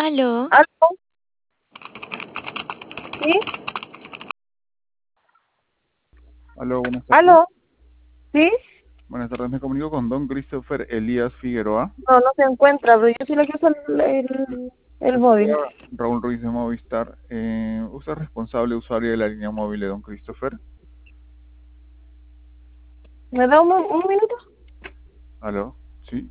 Aló, ¿Aló? ¿Sí? Aló, buenas tardes. ¿Aló? ¿Sí? Buenas tardes, me comunico con don Christopher Elías Figueroa. No, no se encuentra, pero yo sí le quiero hacer el Le móvil. saluda Raúl Ruiz de Movistar. ¿Usted es responsable usuario de la línea móvil de don Christopher? ¿Me da un minuto? Aló, sí.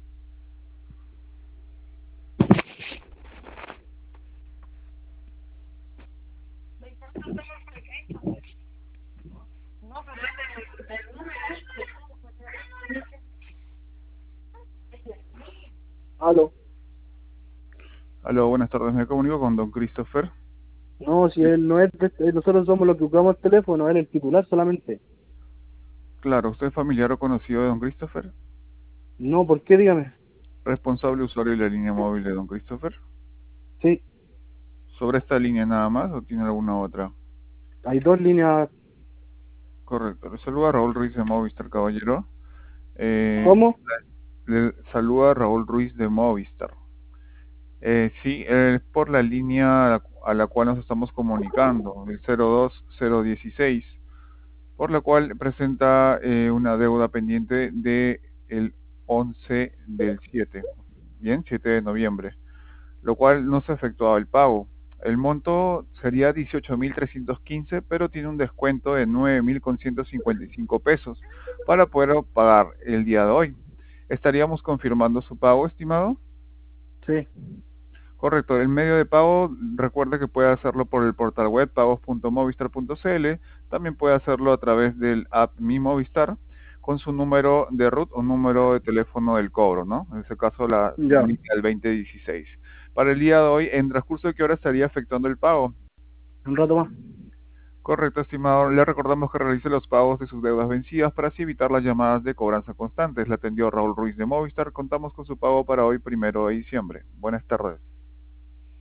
¿Aló? Aló, buenas tardes, me comunico con don Christopher. No, si Sí, él no es, nosotros somos los que usamos el teléfono, él es el titular solamente. claro, ¿usted es familiar o conocido de don Christopher? No, ¿por qué? Dígame. ¿Responsable usuario de la línea móvil de don Christopher? Sí, ¿Sobre esta línea nada más o tiene alguna otra? hay dos líneas. Correcto, le saluda Raúl Ruiz de Movistar, caballero. Eh, ¿Cómo? le saluda Raúl Ruiz de Movistar. Sí, por la línea a la cual nos estamos comunicando, el 02016, por la cual presenta una deuda pendiente de el 11 del 7, bien, 7 de noviembre, lo cual no se ha efectuado el pago. El monto sería 18.315, pero tiene un descuento de 9.155 pesos para poder pagar el día de hoy. ¿Estaríamos confirmando su pago, estimado? Sí. Correcto, el medio de pago, recuerde que puede hacerlo por el portal web pagos.movistar.cl, también puede hacerlo a través del app Mi Movistar con su número de RUT o número de teléfono del cobro, ¿no? En este caso la Ya, línea del 2016. Para el día de hoy, ¿en transcurso de qué hora estaría efectuando el pago? un rato más. Correcto, estimado. Le recordamos que realice los pagos de sus deudas vencidas para así evitar las llamadas de cobranza constantes. Le atendió Raúl Ruiz de Movistar. Contamos con su pago para hoy, 1 de diciembre. Buenas tardes.